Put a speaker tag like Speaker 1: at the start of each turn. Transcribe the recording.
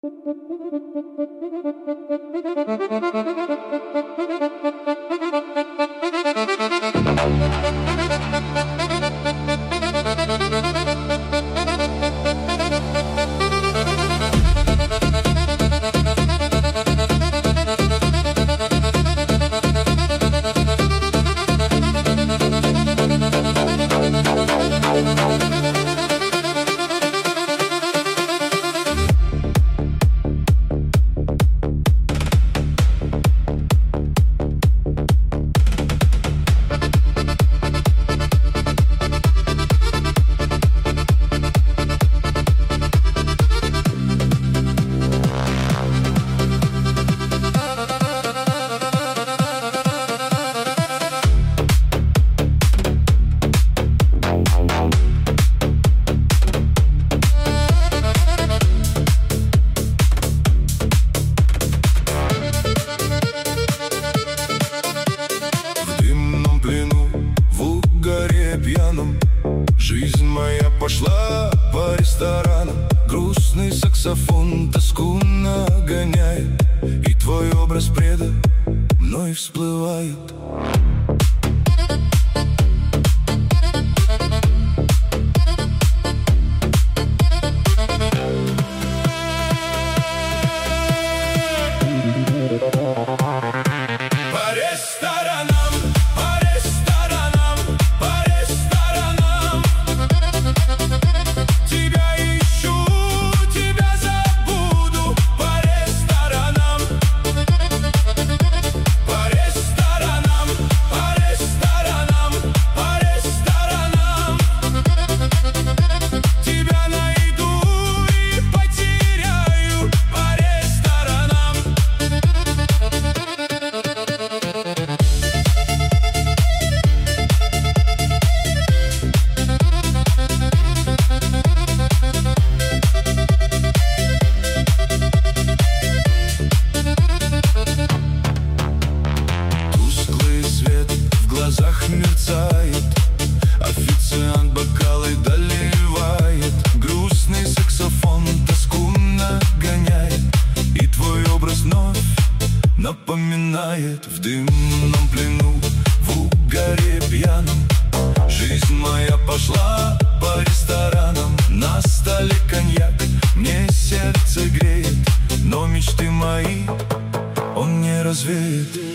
Speaker 1: Пьяным жизнь моя пошла по ресторанам. Грустный саксофон тоску нагоняет, и твой образ предо мной всплывает. По ресторанам, мерцает, официант бокалы доливает, грустный саксофон тоску нагоняет, и твой образ вновь напоминает. В дымном плену, в угаре пьяном, жизнь моя пошла по ресторанам. На столе коньяк мне сердце греет, но мечты мои он не развеет.